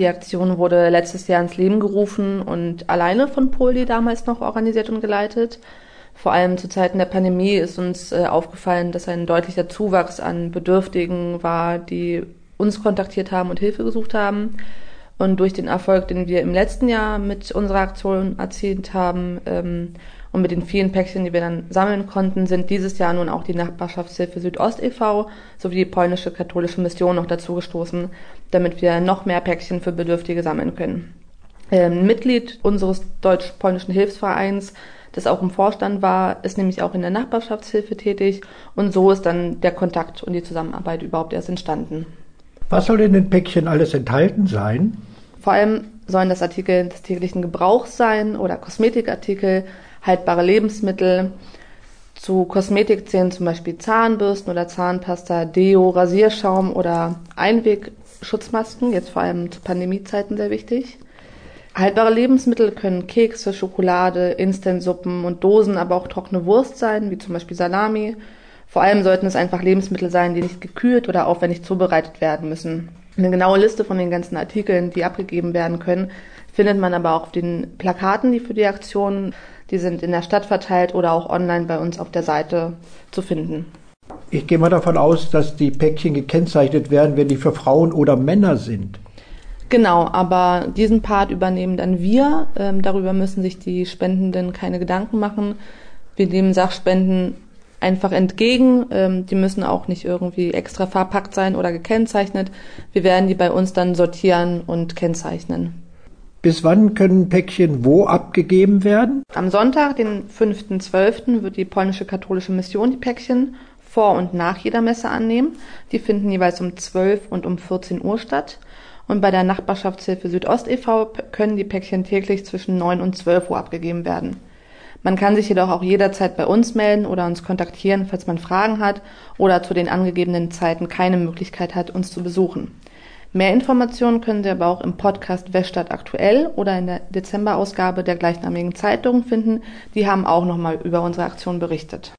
Die Aktion wurde letztes Jahr ins Leben gerufen und alleine von Poldi damals noch organisiert und geleitet. Vor allem zu Zeiten der Pandemie ist uns aufgefallen, dass ein deutlicher Zuwachs an Bedürftigen war, die uns kontaktiert haben und Hilfe gesucht haben. Und durch den Erfolg, den wir im letzten Jahr mit unserer Aktion erzielt haben und mit den vielen Päckchen, die wir dann sammeln konnten, sind dieses Jahr nun auch die Nachbarschaftshilfe Südost e.V. sowie die polnische katholische Mission noch dazugestoßen, damit wir noch mehr Päckchen für Bedürftige sammeln können. Mitglied unseres deutsch-polnischen Hilfsvereins, das auch im Vorstand war, ist nämlich auch in der Nachbarschaftshilfe tätig und so ist dann der Kontakt und die Zusammenarbeit überhaupt erst entstanden. Was soll in den Päckchen alles enthalten sein? Vor allem sollen das Artikel des täglichen Gebrauchs sein oder Kosmetikartikel, haltbare Lebensmittel. Zu Kosmetik zählen zum Beispiel Zahnbürsten oder Zahnpasta, Deo, Rasierschaum oder Einwegschutzmasken, jetzt vor allem zu Pandemiezeiten sehr wichtig. Haltbare Lebensmittel können Kekse, Schokolade, Instantsuppen und Dosen, aber auch trockene Wurst sein, wie zum Beispiel Salami. Vor allem sollten es einfach Lebensmittel sein, die nicht gekühlt oder aufwendig zubereitet werden müssen. Eine genaue Liste von den ganzen Artikeln, die abgegeben werden können, findet man aber auch auf den Plakaten, die für die Aktion, die sind in der Stadt verteilt oder auch online bei uns auf der Seite zu finden. Ich gehe mal davon aus, dass die Päckchen gekennzeichnet werden, wenn die für Frauen oder Männer sind. Genau, aber diesen Part übernehmen dann wir. Darüber müssen sich die Spendenden keine Gedanken machen. Wir nehmen Sachspenden einfach entgegen. Die müssen auch nicht irgendwie extra verpackt sein oder gekennzeichnet. Wir werden die bei uns dann sortieren und kennzeichnen. Bis wann können Päckchen wo abgegeben werden? Am Sonntag, den 5.12., wird die polnische katholische Mission die Päckchen vor und nach jeder Messe annehmen. Die finden jeweils um 12 und um 14 Uhr statt. Und bei der Nachbarschaftshilfe Südost e.V. können die Päckchen täglich zwischen 9 und 12 Uhr abgegeben werden. Man kann sich jedoch auch jederzeit bei uns melden oder uns kontaktieren, falls man Fragen hat oder zu den angegebenen Zeiten keine Möglichkeit hat, uns zu besuchen. Mehr Informationen können Sie aber auch im Podcast Weststadt aktuell oder in der Dezemberausgabe der gleichnamigen Zeitung finden. Die haben auch nochmal über unsere Aktion berichtet.